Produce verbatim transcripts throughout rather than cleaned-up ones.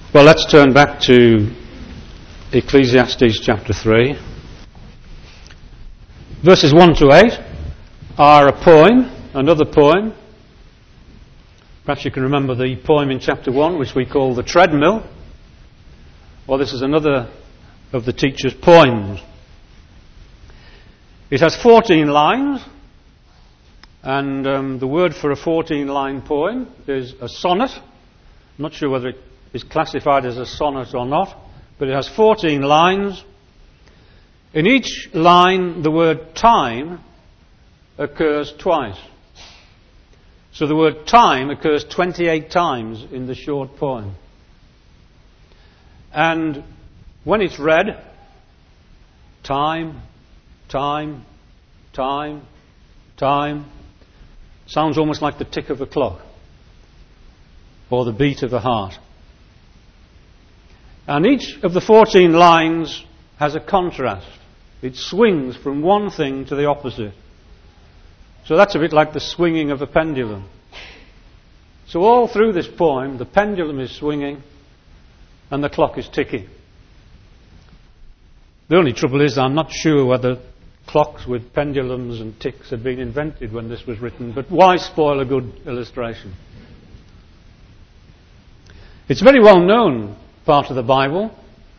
Well, let's turn back to Ecclesiastes chapter three. Verses one to eight are a poem, another poem. Perhaps you can remember the poem in chapter one, which we call the treadmill. Well, this is another of the teacher's poems. It has fourteen lines, and um, the word for a fourteen-line poem is a sonnet. I'm not sure whether it is classified as a sonnet or not, but it has fourteen lines. In each line, the word time occurs twice. So the word time occurs twenty-eight times in the short poem. And when it's read, time, time, time, time, sounds almost like the tick of a clock or the beat of a heart. And each of the fourteen lines has a contrast. It swings from one thing to the opposite. So that's a bit like the swinging of a pendulum. So all through this poem, the pendulum is swinging and the clock is ticking. The only trouble is I'm not sure whether clocks with pendulums and ticks had been invented when this was written, but why spoil a good illustration? It's a very well known part of the Bible.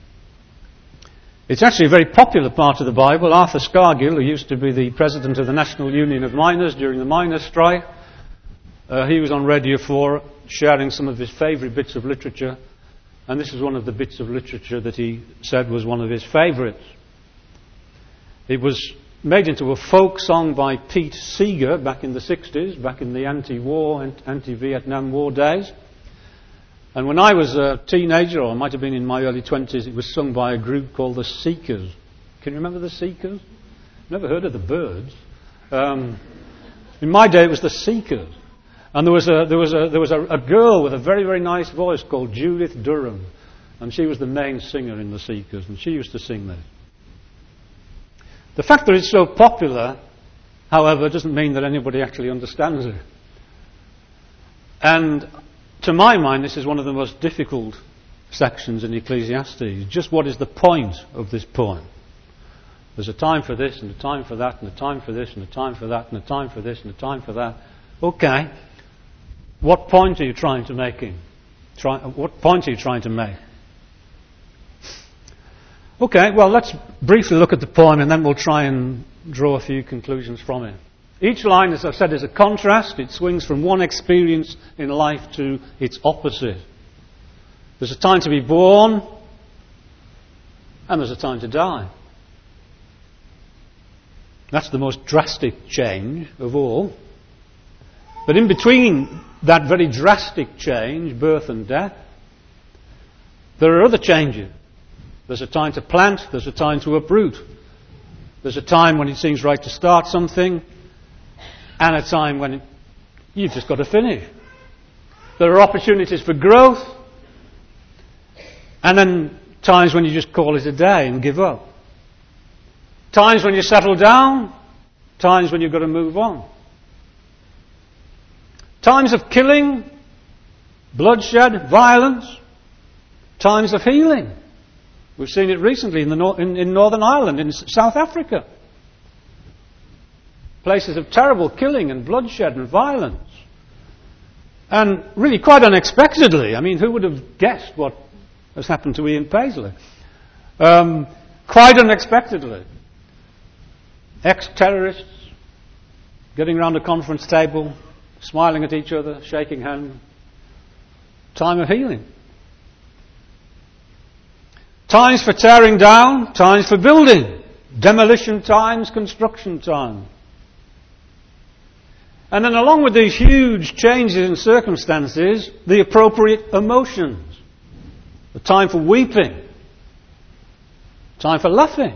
It's actually a very popular part of the Bible. Arthur Scargill, who used to be the president of the National Union of Miners during the miners' strike, uh, he was on Radio four sharing some of his favourite bits of literature, and this is one of the bits of literature that he said was one of his favourites. It was made into a folk song by Pete Seeger back in the sixties, back in the anti-war, anti-Vietnam War days. And when I was a teenager, or I might have been in my early twenties, it was sung by a group called the Seekers. Can you remember the Seekers? Never heard of the Birds. Um, in my day, it was the Seekers. And there was a there was a there was a, a girl with a very very nice voice called Judith Durham, and she was the main singer in the Seekers, and she used to sing this. The fact that it's so popular, however, doesn't mean that anybody actually understands it. And to my mind, this is one of the most difficult sections in Ecclesiastes. Just what is the point of this poem? There's a time for this, and a time for that, and a time for this, and a time for that, and a time for this, and a time for that. Okay. What point are you trying to make? In? Try, what point are you trying to make? Okay, well, let's briefly look at the poem, and then we'll try and draw a few conclusions from it. Each line, as I've said, is a contrast. It swings from one experience in life to its opposite. There's a time to be born, and there's a time to die. That's the most drastic change of all. But in between that very drastic change, birth and death, there are other changes. There's a time to plant, there's a time to uproot. There's a time when it seems right to start something, and a time when it, you've just got to finish. There are opportunities for growth, and then times when you just call it a day and give up. Times when you settle down, times when you've got to move on. Times of killing, bloodshed, violence, times of healing. We've seen it recently in, the nor- in, in Northern Ireland, in S- South Africa. Places of terrible killing and bloodshed and violence. And really quite unexpectedly, I mean, who would have guessed what has happened to Ian Paisley? Um, quite unexpectedly. Ex-terrorists getting around a conference table, smiling at each other, shaking hands. Time of healing. Times for tearing down, times for building. Demolition times, construction times. And then along with these huge changes in circumstances, the appropriate emotions. A time for weeping. Time for laughing.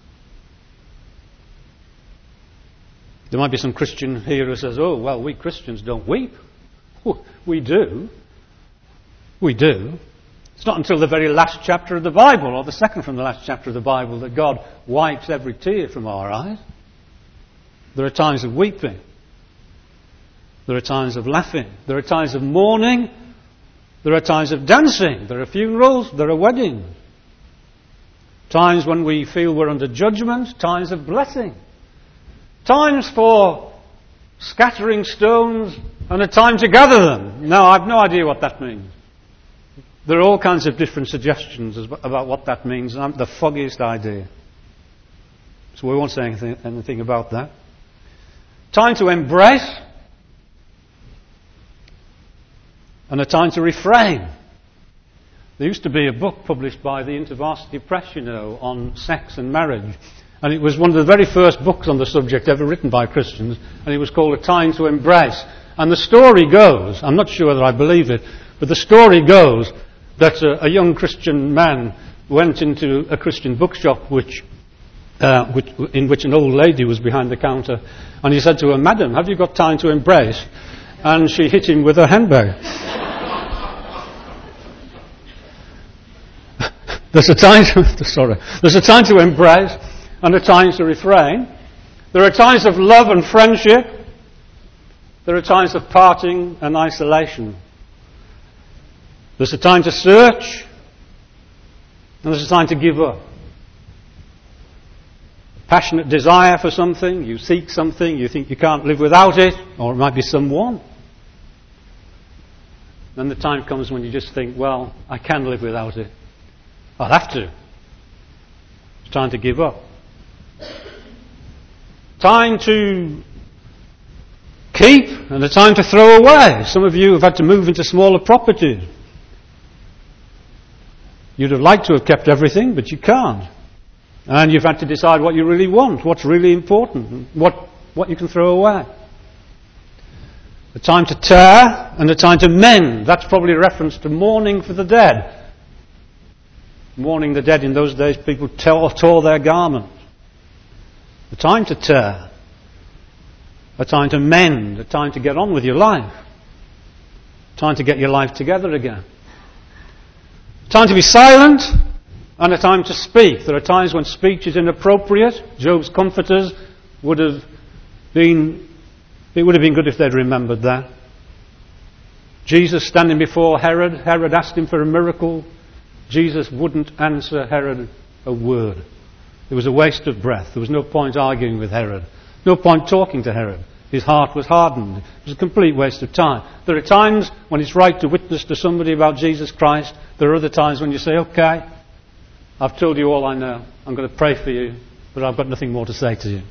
There might be some Christian here who says, oh, well, we Christians don't weep. Well, we do. We do. It's not until the very last chapter of the Bible, or the second from the last chapter of the Bible, that God wipes every tear from our eyes. There are times of weeping. There are times of laughing. There are times of mourning. There are times of dancing, there are funerals, there are weddings. Times when we feel we're under judgment, times of blessing. Times for scattering stones and a time to gather them. No, I've no idea what that means. There are all kinds of different suggestions about what that means, and I'm the foggiest idea. So we won't say anything, anything about that. Time to embrace and a time to refrain. There used to be a book published by the InterVarsity Press, you know, on sex and marriage. And it was one of the very first books on the subject ever written by Christians, and it was called A Time to Embrace. And the story goes, I'm not sure whether I believe it, but the story goes that a, a young Christian man went into a Christian bookshop which, uh, which, in which an old lady was behind the counter, and he said to her, "Madam, have you got time to embrace?" And she hit him with her handbag. There's a time to, sorry, there's a time to embrace and a time to refrain. There are times of love and friendship. There are times of parting and isolation. There's a time to search, and there's a time to give up. Passionate desire for something, you seek something, you think you can't live without it, or it might be someone. Then the time comes when you just think, well, I can live without it. I'll have to. It's time to give up. Time to keep and a time to throw away. Some of you have had to move into smaller properties. You'd have liked to have kept everything, but you can't. And you've had to decide what you really want, what's really important, what, what you can throw away. A time to tear and a time to mend. That's probably a reference to mourning for the dead. Mourning the dead in those days, people tore, tore their garments. A time to tear. A time to mend. A time to get on with your life. A time to get your life together again. A time to be silent and a time to speak. There are times when speech is inappropriate. Job's comforters would have been, it would have been good if they'd remembered that. Jesus standing before Herod, Herod asked him for a miracle. Jesus wouldn't answer Herod a word. It was a waste of breath. There was no point arguing with Herod. No point talking to Herod. His heart was hardened. It was a complete waste of time. There are times when it's right to witness to somebody about Jesus Christ. There are other times when you say, okay, I've told you all I know. I'm going to pray for you, but I've got nothing more to say to you.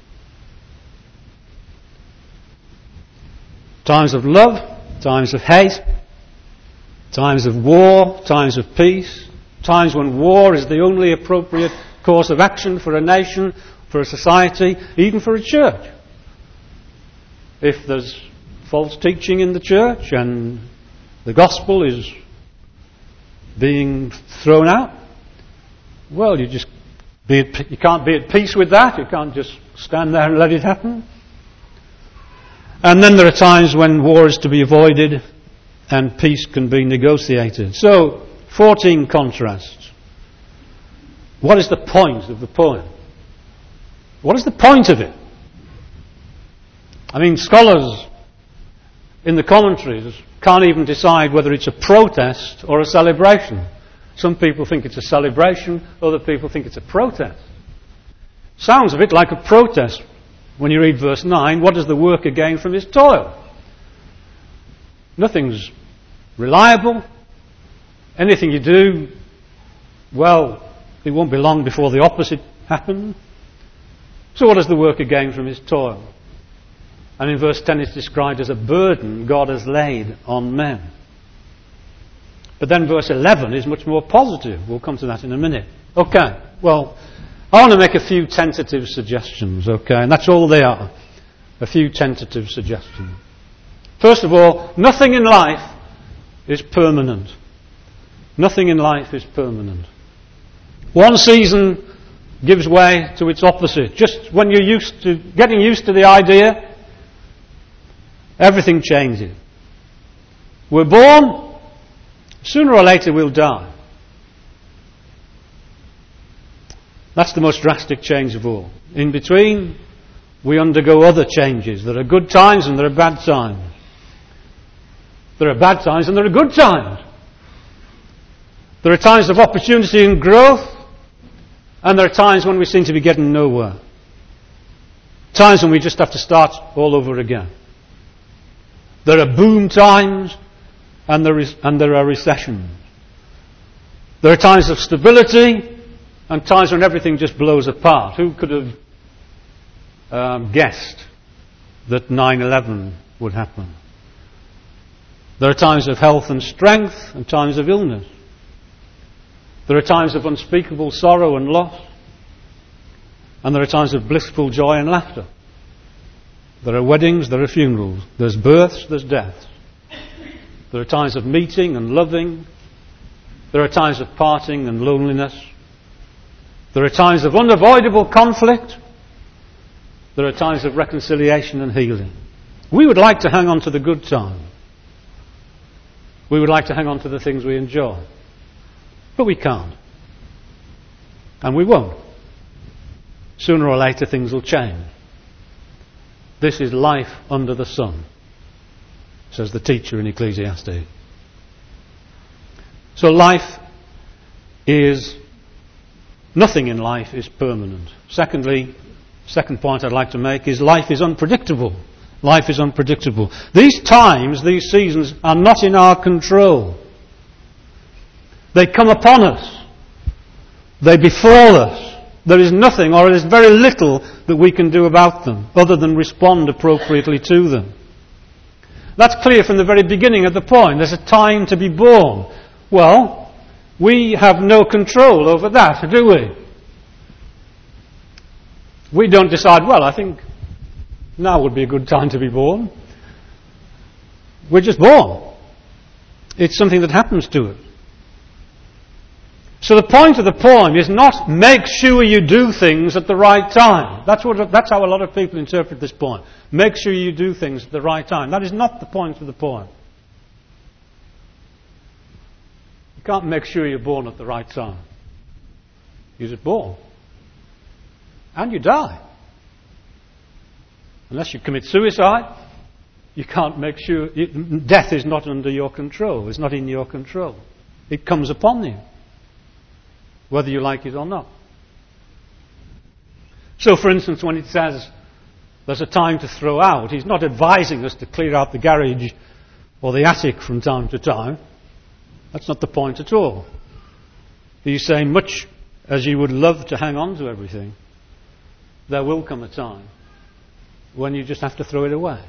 Times of love, times of hate, times of war, times of peace. Times when war is the only appropriate course of action for a nation, for a society, even for a church. If there's false teaching in the church and the gospel is being thrown out, well, you just be at, you can't be at peace with that. You can't just stand there and let it happen. And then there are times when war is to be avoided and peace can be negotiated. So, fourteen contrasts. What is the point of the poem? What is the point of it? I mean, scholars in the commentaries can't even decide whether it's a protest or a celebration. Some people think it's a celebration, other people think it's a protest. Sounds a bit like a protest when you read verse nine. What does the worker gain from his toil? Nothing's reliable. Anything you do, well, it won't be long before the opposite happens. So what does the worker gain from his toil? And in verse ten it's described as a burden God has laid on men. But then verse eleven is much more positive. We'll come to that in a minute. Okay, well, I want to make a few tentative suggestions, okay, and that's all they are. A few tentative suggestions. First of all, nothing in life is permanent. Nothing in life is permanent. One season gives way to its opposite. Just when you're used to getting used to the idea, everything changes. We're born, sooner or later we'll die. That's the most drastic change of all. In between, we undergo other changes. There are good times and there are bad times. There are bad times and there are good times. There are times of opportunity and growth, and there are times when we seem to be getting nowhere. Times when we just have to start all over again. There are boom times, and there, is, and there are recessions. There are times of stability, and times when everything just blows apart. Who could have um, guessed that nine eleven would happen? There are times of health and strength, and times of illness. There are times of unspeakable sorrow and loss, and there are times of blissful joy and laughter. There are weddings, there are funerals, there's births, there's deaths. There are times of meeting and loving. There are times of parting and loneliness. There are times of unavoidable conflict. There are times of reconciliation and healing. We would like to hang on to the good times. We would like to hang on to the things we enjoy. But we can't. And we won't. Sooner or later things will change. This is life under the sun, says the teacher in Ecclesiastes. So life is, nothing in life is permanent. Secondly, second point I'd like to make is life is unpredictable. Life is unpredictable. These times, these seasons are not in our control. They come upon us. They befall us. There is nothing, or there is very little, that we can do about them, other than respond appropriately to them. That's clear from the very beginning at the point. There's a time to be born. Well, we have no control over that, do we? We don't decide, well, I think now would be a good time to be born. We're just born. It's something that happens to us. So the point of the poem is not make sure you do things at the right time. That's what, that's how a lot of people interpret this poem. Make sure you do things at the right time. That is not the point of the poem. You can't make sure you're born at the right time. You're just born. And you die. Unless you commit suicide, you can't make sure... You, death is not under your control. It's not in your control. It comes upon you, whether you like it or not. So, for instance, when it says there's a time to throw out, he's not advising us to clear out the garage or the attic from time to time. That's not the point at all. He's saying, much as you would love to hang on to everything, there will come a time when you just have to throw it away.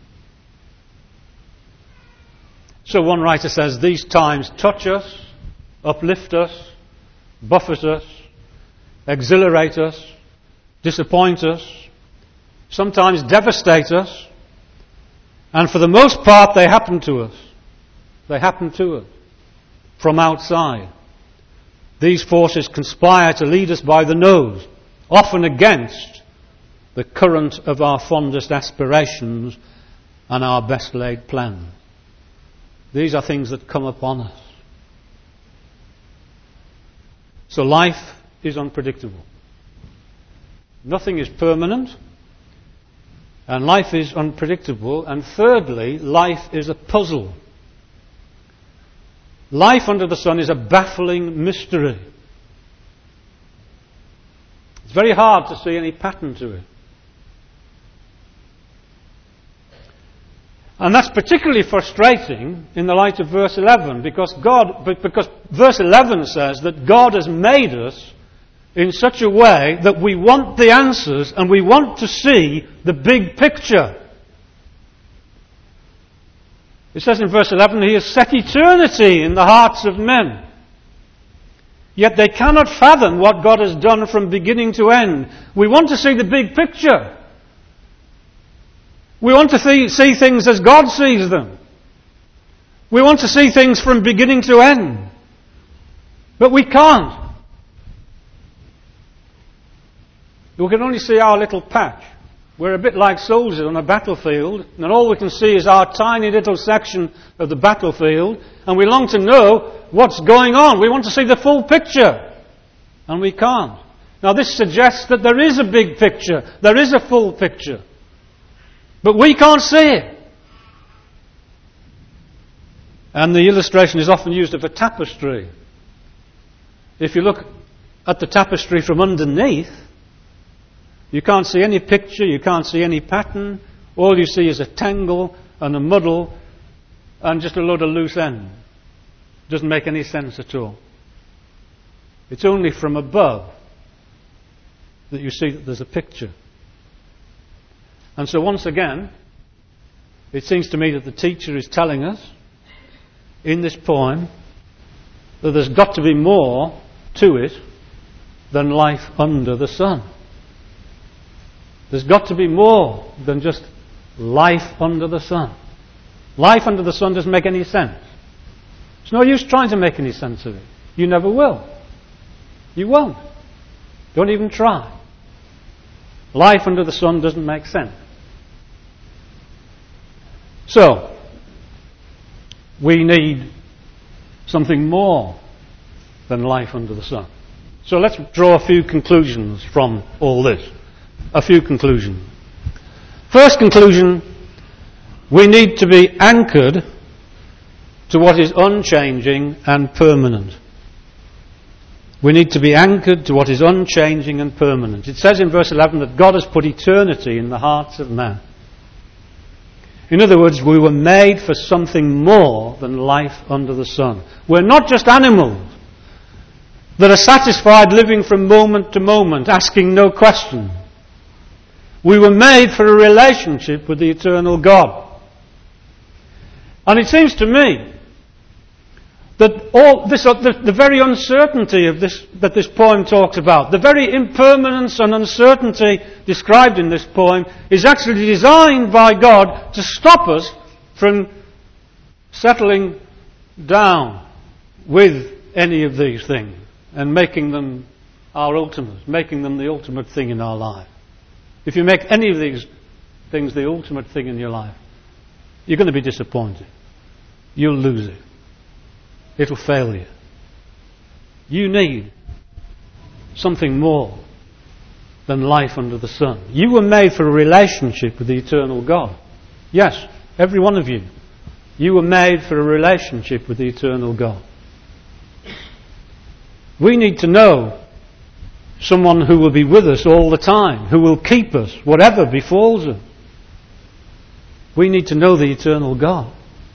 So one writer says, these times touch us, uplift us, buffet us, exhilarate us, disappoint us, sometimes devastate us, and for the most part they happen to us. They happen to us from outside. These forces conspire to lead us by the nose, often against the current of our fondest aspirations and our best laid plans. These are things that come upon us. So life is unpredictable. Nothing is permanent, and life is unpredictable. And thirdly, life is a puzzle. Life under the sun is a baffling mystery. It's very hard to see any pattern to it. And that's particularly frustrating in the light of verse eleven, because God, because verse eleven says that God has made us in such a way that we want the answers and we want to see the big picture. It says in verse eleven, He has set eternity in the hearts of men. Yet they cannot fathom what God has done from beginning to end. We want to see the big picture. We want to see, see things as God sees them. We want to see things from beginning to end. But we can't. We can only see our little patch. We're a bit like soldiers on a battlefield, and all we can see is our tiny little section of the battlefield, and we long to know what's going on. We want to see the full picture, and we can't. Now this suggests that there is a big picture, there is a full picture, but we can't see it. And the illustration is often used of a tapestry. if you look at the tapestry from underneath, you can't see any picture, you can't see any pattern. All you see is a tangle and a muddle and just a load of loose ends. Doesn't make any sense at all. It's only from above that you see that there's a picture. And so once again, it seems to me that the teacher is telling us in this poem that there's got to be more to it than life under the sun. There's got to be more than just life under the sun. Life under the sun doesn't make any sense. It's no use trying to make any sense of it. You never will. You won't. Don't even try. Life under the sun doesn't make sense. So, we need something more than life under the sun. So let's draw a few conclusions from all this. A few conclusions. First conclusion, we need to be anchored to what is unchanging and permanent. We need to be anchored to what is unchanging and permanent. It says in verse eleven that God has put eternity in the hearts of man. In other words, we were made for something more than life under the sun. We're not just animals that are satisfied living from moment to moment, asking no questions. We were made for a relationship with the eternal God. And it seems to me that all this, uh, the, the very uncertainty of this, that this poem talks about, the very impermanence and uncertainty described in this poem, is actually designed by God to stop us from settling down with any of these things and making them our ultimate, making them the ultimate thing in our life. If you make any of these things the ultimate thing in your life, you're going to be disappointed. You'll lose it. It'll fail you. You need something more than life under the sun. You were made for a relationship with the eternal God. Yes, every one of you. You were made for a relationship with the eternal God. We need to know someone who will be with us all the time, who will keep us, whatever befalls us. We need to know the eternal God.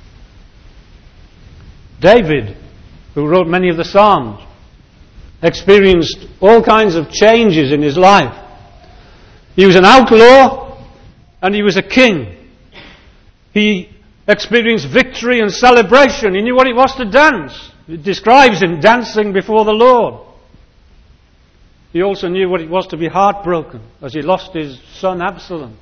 David, who wrote many of the Psalms, experienced all kinds of changes in his life. He was an outlaw and he was a king. He experienced victory and celebration. He knew what it was to dance. It describes him dancing before the Lord. He also knew what it was to be heartbroken as he lost his son Absalom.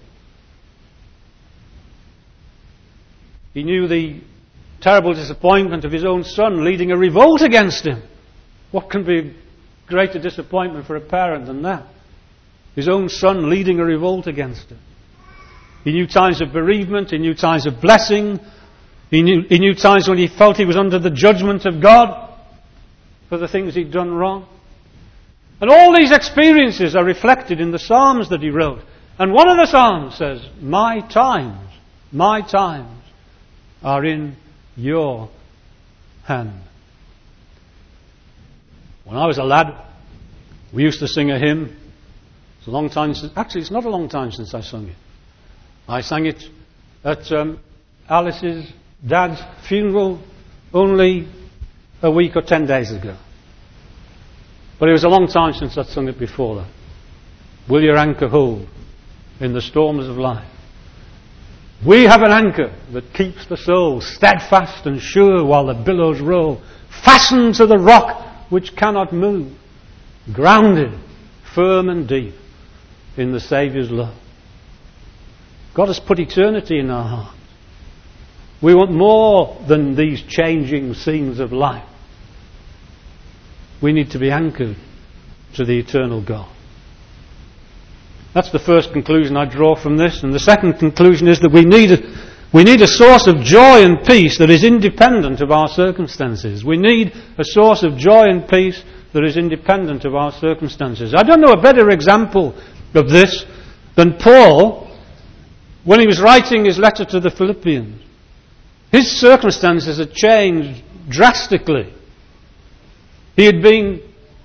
He knew the terrible disappointment of his own son leading a revolt against him. What can be a greater disappointment for a parent than that? His own son leading a revolt against him. He knew times of bereavement, he knew times of blessing, he knew, he knew times when he felt he was under the judgment of God for the things he'd done wrong. And all these experiences are reflected in the Psalms that he wrote. And one of the Psalms says, "My times, my times are in your hand." When I was a lad, we used to sing a hymn. It's a long time since, actually it's not a long time since I sung it. I sang it at um, Alice's dad's funeral only a week or ten days ago. But it was a long time since I'd sung it before that. Will your anchor hold in the storms of life? We have an anchor that keeps the soul steadfast and sure while the billows roll, fastened to the rock which cannot move, grounded firm and deep in the Saviour's love. God has put eternity in our hearts. We want more than these changing scenes of life. We need to be anchored to the eternal God. That's the first conclusion I draw from this. And the second conclusion is that we need a, we need a source of joy and peace that is independent of our circumstances. We need a source of joy and peace that is independent of our circumstances. I don't know a better example of this than Paul when he was writing his letter to the Philippians. His circumstances had changed drastically. He had been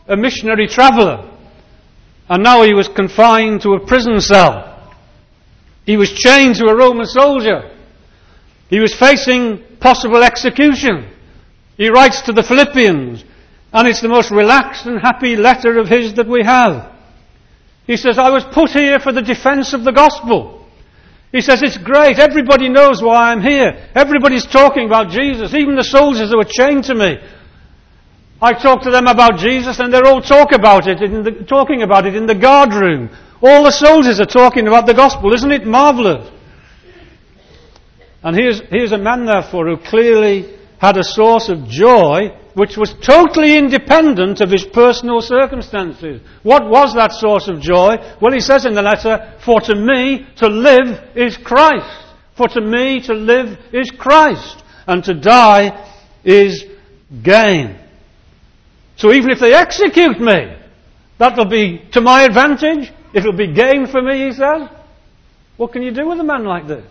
a missionary traveller. And now he was confined to a prison cell. He was chained to a Roman soldier. He was facing possible execution. He writes to the Philippians, and it's the most relaxed and happy letter of his that we have. He says, I was put here for the defence of the gospel. He says, it's great. Everybody knows why I'm here. Everybody's talking about Jesus. Even the soldiers who were chained to me. I talk to them about Jesus and they're all talk about it in the, talking about it in the guard room. All the soldiers are talking about the gospel. Isn't it marvellous? And here's, here's a man, therefore, who clearly had a source of joy which was totally independent of his personal circumstances. What was that source of joy? Well, he says in the letter, for to me to live is Christ. For to me to live is Christ. And to die is gain. So even if they execute me, that'll be to my advantage. It'll be gain for me, he says. What can you do with a man like this?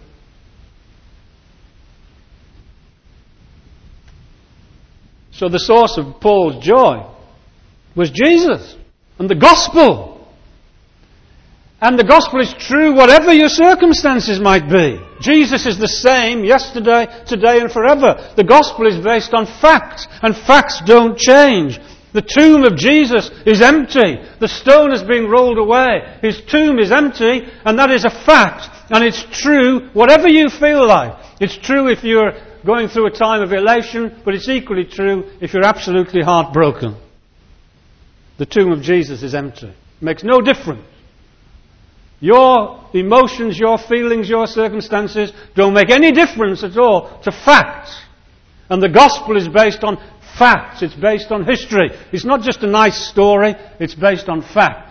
So the source of Paul's joy was Jesus and the gospel. And the gospel is true whatever your circumstances might be. Jesus is the same yesterday, today and forever. The gospel is based on facts, and facts don't change. The tomb of Jesus is empty. The stone has been rolled away. His tomb is empty, and that is a fact. And it's true whatever you feel like. It's true if you're going through a time of elation, but it's equally true if you're absolutely heartbroken. The tomb of Jesus is empty. It makes no difference. Your emotions, your feelings, your circumstances don't make any difference at all to facts. And the gospel is based on facts. It's based on history. It's not just a nice story. It's based on facts.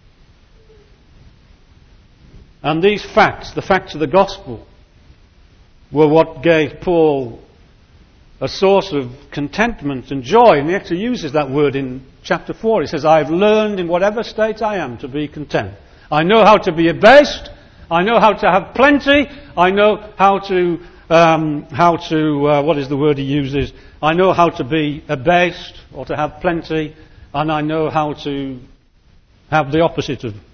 And these facts, the facts of the gospel, were what gave Paul a source of contentment and joy. And he actually uses that word in chapter four. He says, I've learned in whatever state I am to be content. I know how to be abased. I know how to have plenty. I know how to, um, how to, uh, what is the word he uses? I know how to be abased or to have plenty. And I know how to have the opposite of.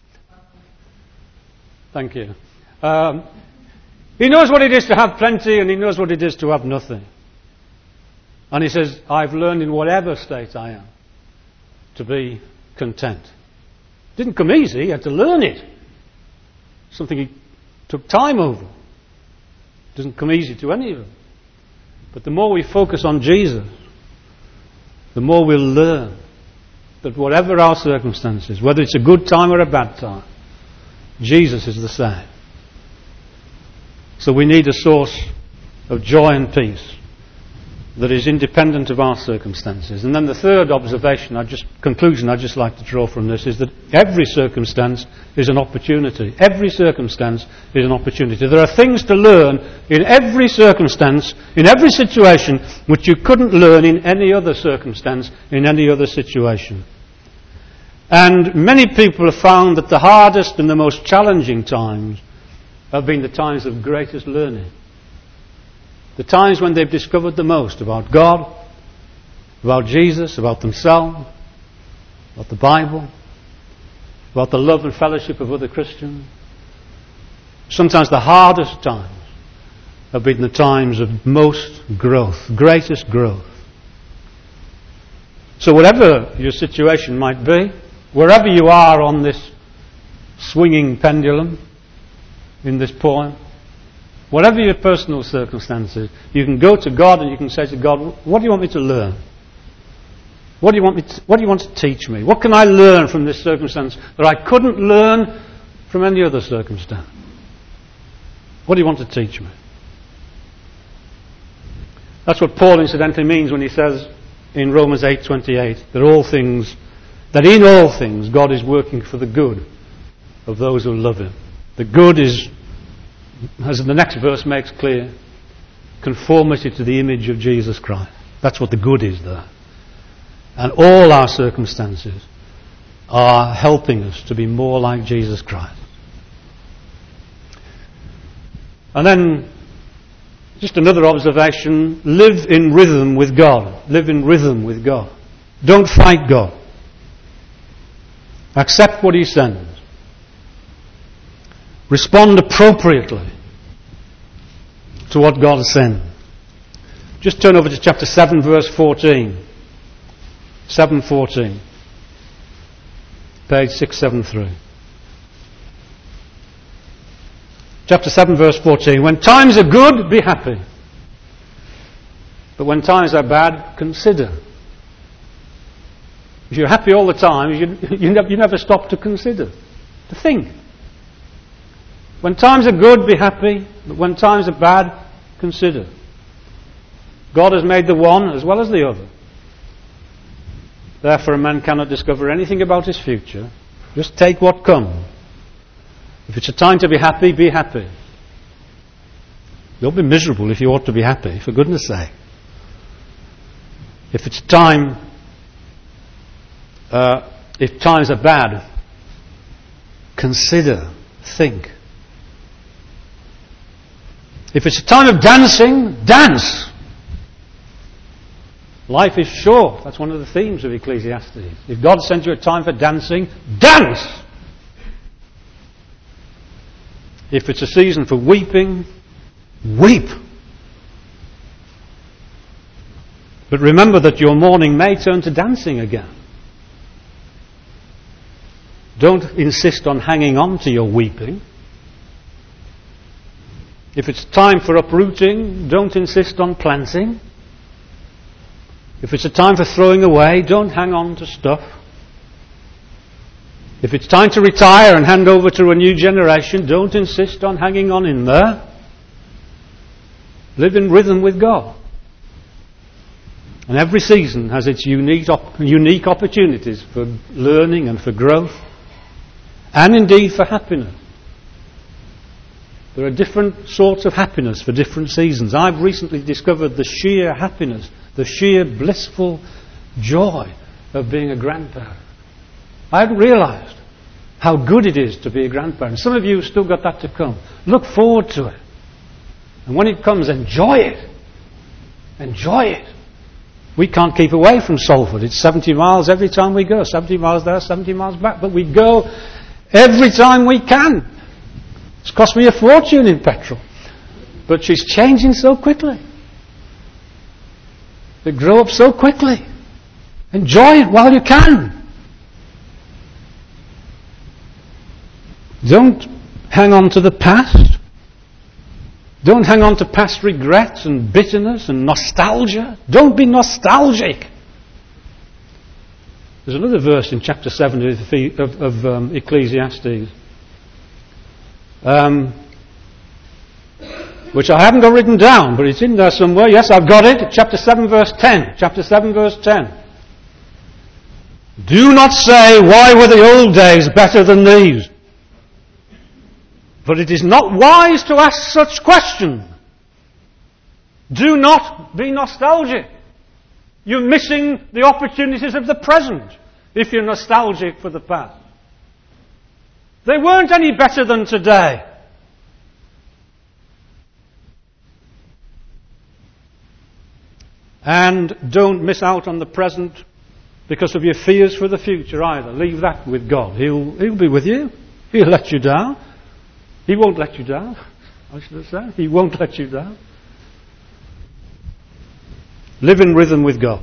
Thank you. Um, He knows what it is to have plenty and he knows what it is to have nothing. And he says, I've learned in whatever state I am to be content. It didn't come easy, he had to learn it. Something he took time over. It doesn't come easy to any of us. But the more we focus on Jesus, the more we'll learn that whatever our circumstances, whether it's a good time or a bad time, Jesus is the same. So we need a source of joy and peace that is independent of our circumstances. And then the third observation, I just conclusion I'd just like to draw from this is that every circumstance is an opportunity. Every circumstance is an opportunity. There are things to learn in every circumstance, in every situation, which you couldn't learn in any other circumstance, in any other situation. And many people have found that the hardest and the most challenging times have been the times of greatest learning. The times when they've discovered the most about God, about Jesus, about themselves, about the Bible, about the love and fellowship of other Christians. Sometimes the hardest times have been the times of most growth, greatest growth. So whatever your situation might be, wherever you are on this swinging pendulum, in this poem, whatever your personal circumstances, you can go to God and you can say to God, what do you want me to learn? What do you want me to, what do you want to teach me? What can I learn from this circumstance that I couldn't learn from any other circumstance? What do you want to teach me? That's what Paul incidentally means when he says in Romans eight twenty-eight that all things, that in all things God is working for the good of those who love Him. The good is, as the next verse makes clear, conformity to the image of Jesus Christ. That's what the good is there. And all our circumstances are helping us to be more like Jesus Christ. And then, just another observation, live in rhythm with God. Live in rhythm with God. Don't fight God. Accept what he sends. Respond appropriately to what God has sent. Just turn over to chapter seven, verse fourteen. seven fourteen. Page six seventy-three. Chapter seven, verse fourteen. When times are good, be happy. But when times are bad, consider. If you're happy all the time, you, you, never, you never stop to consider, to think. When times are good, be happy. But when times are bad, consider. God has made the one as well as the other. Therefore, a man cannot discover anything about his future. Just take what comes. If it's a time to be happy, be happy. Don't be miserable if you ought to be happy, for goodness sake. If it's time, uh, if times are bad, consider, think. If it's a time of dancing, dance. Life is short. That's one of the themes of Ecclesiastes. If God sends you a time for dancing, dance! If it's a season for weeping, weep! But remember that your mourning may turn to dancing again. Don't insist on hanging on to your weeping. If it's time for uprooting, don't insist on planting. If it's a time for throwing away, don't hang on to stuff. If it's time to retire and hand over to a new generation, don't insist on hanging on in there. Live in rhythm with God. And every season has its unique, op- unique opportunities for learning and for growth, and indeed for happiness. There are different sorts of happiness for different seasons. I've recently discovered the sheer happiness, the sheer blissful joy of being a grandparent. I hadn't realised how good it is to be a grandparent. Some of you have still got that to come. Look forward to it. And when it comes, enjoy it. Enjoy it. We can't keep away from Salford. It's seventy miles every time we go. seventy miles there, seventy miles back. But we go every time we can. It's cost me a fortune in petrol. But she's changing so quickly. They grow up so quickly. Enjoy it while you can. Don't hang on to the past. Don't hang on to past regrets and bitterness and nostalgia. Don't be nostalgic. There's another verse in chapter seven of, of, of um, Ecclesiastes, um, which I haven't got written down, but it's in there somewhere. Yes, I've got it. Chapter seven, verse ten. Chapter seven, verse ten. Do not say, why were the old days better than these? But it is not wise to ask such questions. Do not be nostalgic. You're missing the opportunities of the present if you're nostalgic for the past. They weren't any better than today. And don't miss out on the present because of your fears for the future either. Leave that with God. He'll, he'll be with you. He'll let you down. He won't let you down, I should have said. He won't let you down. Live in rhythm with God.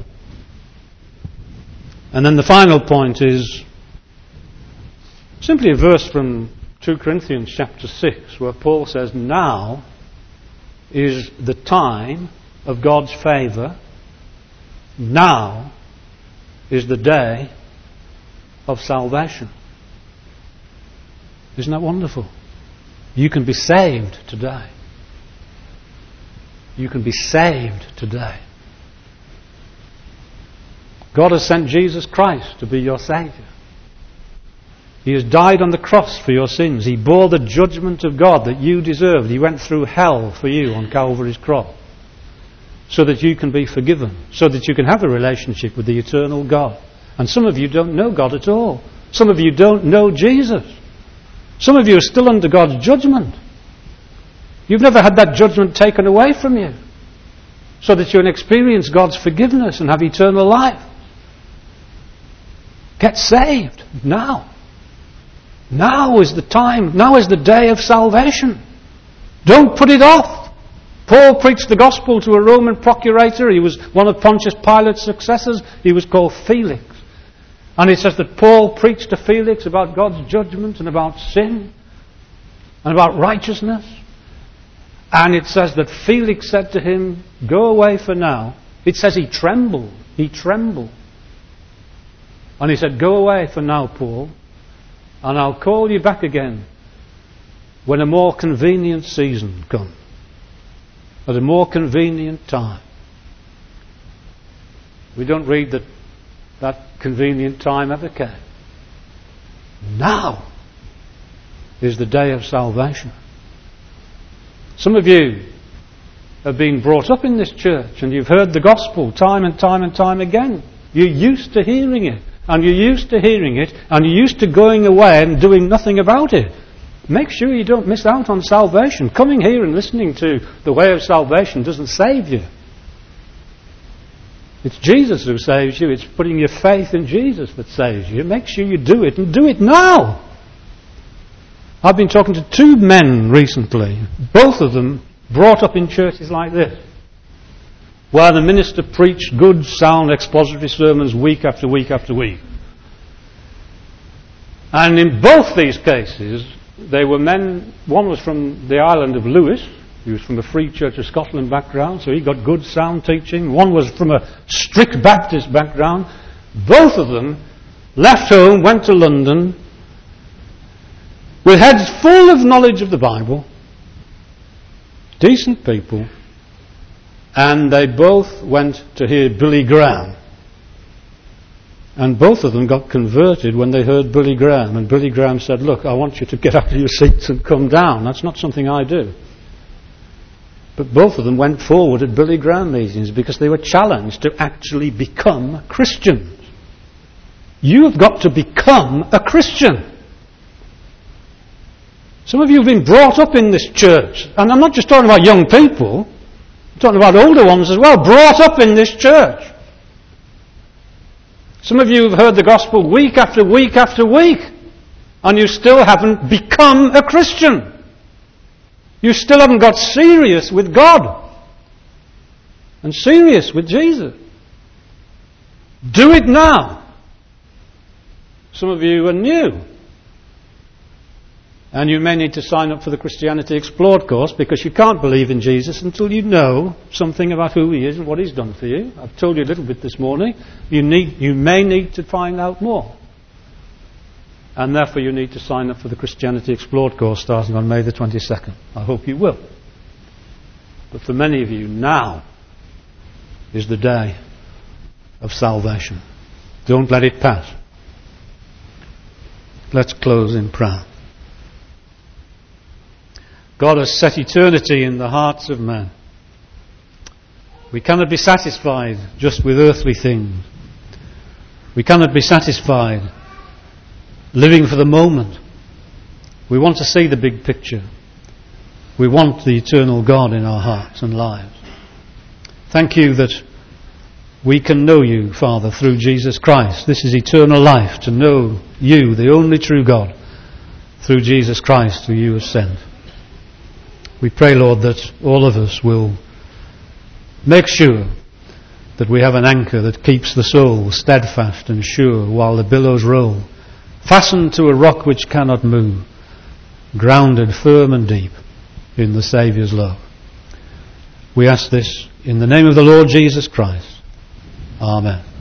And then the final point is simply a verse from two Corinthians chapter six, where Paul says, now is the time of God's favour. Now is the day of salvation. Isn't that wonderful? You can be saved today. You can be saved today. God has sent Jesus Christ to be your Saviour. He has died on the cross for your sins. He bore the judgment of God that you deserved. He went through hell for you on Calvary's cross, so that you can be forgiven, so that you can have a relationship with the eternal God. And some of you don't know God at all. Some of you don't know Jesus. Some of you are still under God's judgment. You've never had that judgment taken away from you, so that you can experience God's forgiveness and have eternal life. Get saved now. Now is the time. Now is the day of salvation. Don't put it off. Paul preached the gospel to a Roman procurator. He was one of Pontius Pilate's successors. He was called Felix. And it says that Paul preached to Felix about God's judgment and about sin and about righteousness. And it says that Felix said to him, go away for now. It says he trembled. He trembled. And he said, go away for now, Paul, and I'll call you back again when a more convenient season comes. At a more convenient time. We don't read that that convenient time ever came. Now is the day of salvation. Some of you have been brought up in this church and you've heard the gospel time and time and time again. You're used to hearing it, and you're used to hearing it, and you're used to going away and doing nothing about it. Make sure you don't miss out on salvation. Coming here and listening to the way of salvation doesn't save you. It's Jesus who saves you. It's putting your faith in Jesus that saves you. Make sure you do it, and do it now. I've been talking to two men recently, both of them brought up in churches like this, where the minister preached good, sound, expository sermons week after week after week. And in both these cases, they were men. One was from the island of Lewis. He was from a Free Church of Scotland background, so he got good sound teaching. One was from a strict Baptist background. Both of them left home, went to London, with heads full of knowledge of the Bible, decent people, and they both went to hear Billy Graham. And both of them got converted when they heard Billy Graham. And Billy Graham said, look, I want you to get out of your seats and come down. That's not something I do. But both of them went forward at Billy Graham meetings because they were challenged to actually become Christians. You've got to become a Christian. Some of you have been brought up in this church. And I'm not just talking about young people. I'm talking about older ones as well. Brought up in this church. Some of you have heard the gospel week after week after week, and you still haven't become a Christian. You still haven't got serious with God and serious with Jesus. Do it now. Some of you are new, and you may need to sign up for the Christianity Explored course, because you can't believe in Jesus until you know something about who he is and what he's done for you. I've told you a little bit this morning. You need, you may need to find out more. And therefore you need to sign up for the Christianity Explored course starting on May the twenty-second. I hope you will. But for many of you, now is the day of salvation. Don't let it pass. Let's close in prayer. God has set eternity in the hearts of men. We cannot be satisfied just with earthly things. We cannot be satisfied living for the moment. We want to see the big picture. We want the eternal God in our hearts and lives. Thank you that we can know you, Father, through Jesus Christ. This is eternal life, to know you, the only true God, through Jesus Christ, who you have sent. We pray, Lord, that all of us will make sure that we have an anchor that keeps the soul steadfast and sure while the billows roll, fastened to a rock which cannot move, grounded firm and deep in the Saviour's love. We ask this in the name of the Lord Jesus Christ. Amen.